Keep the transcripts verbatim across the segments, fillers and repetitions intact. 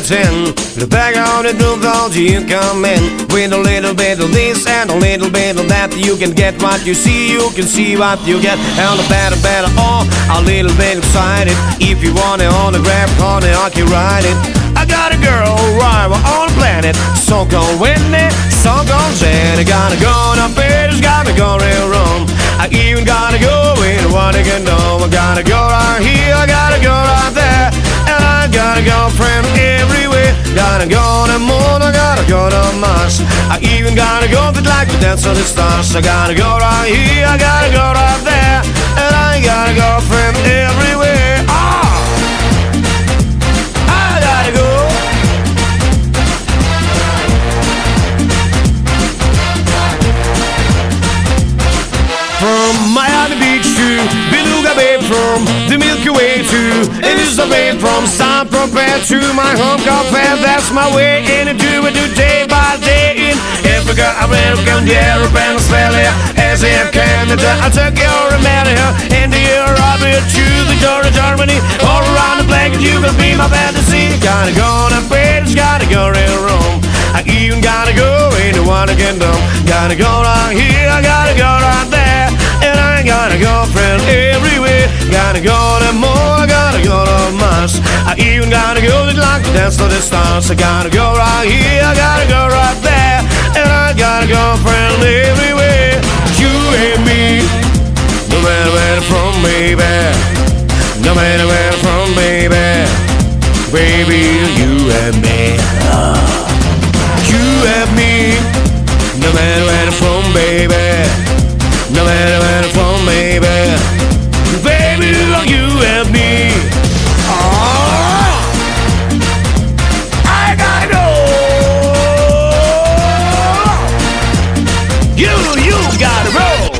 ten. The back of the blue thought you come in with a little bit of this and a little bit of that. You can get what you see, you can see what you get. And the better, better, oh, a little bit excited. If you want it on the grab, honey, I can ride it. I got a girl rival on the planet, so called Whitney, so called Jen. I gotta go up here, just gotta go real wrong. I even gotta go in what I can do. I gotta go right here, I gotta go right there, and I gotta go from everywhere. Gotta go to the moon, I gotta go to Mars. I even gotta go to like the dance of the stars. I gotta go right here, I gotta go right there, and I gotta go from everywhere. Ah! I gotta go. From Miami Beach to Beluga Bay, from the Milky Way to Elizabeth, from San Tropez to my home cafe. That's my way in and do it do day by day. In Africa, America, Europe and Australia, Asia, Canada, Turkey or America, India, Europe to the Georgia, Germany, all around the planet. You will be my fantasy. Gotta go to Paris, gotta go real Rome. I even gotta go into one again, though. Gotta go right here, I gotta go right there, and I gotta go from everywhere. Gotta go to more, I gotta go to Mars. I even gotta go to like the dance to the stars. I gotta go right here, I gotta go right there, and I gotta go from everywhere. You and me, no matter where I'm from, baby. No matter where I'm from, baby. Baby, you and me. Oh. You and me, no matter where I'm from, baby. No matter where I'm from, baby. Baby, you and me. Oh, I gotta go. You, you gotta roll.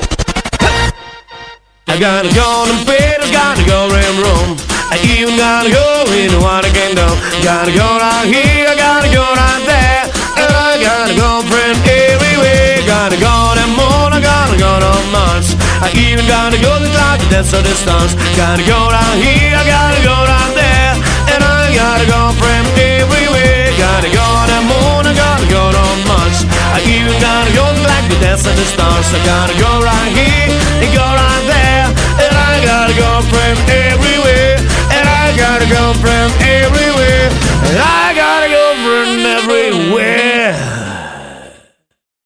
I gotta go to bed, I gotta go in room. I even gotta go in what I can do. Gotta go right here, I gotta go right there, and I gotta go from everywhere. Gotta go to the moon, I gotta go to Mars. I even gotta go to the dance of the stars. Gotta go down here, I gotta go down there, and I gotta go from everywhere. Gotta go to the moon, I gotta go to Mars. I even gotta go to like the dance of the stars. I gotta go right here and go right there, and I gotta go from everywhere. And I gotta go from everywhere, and I gotta go from everywhere.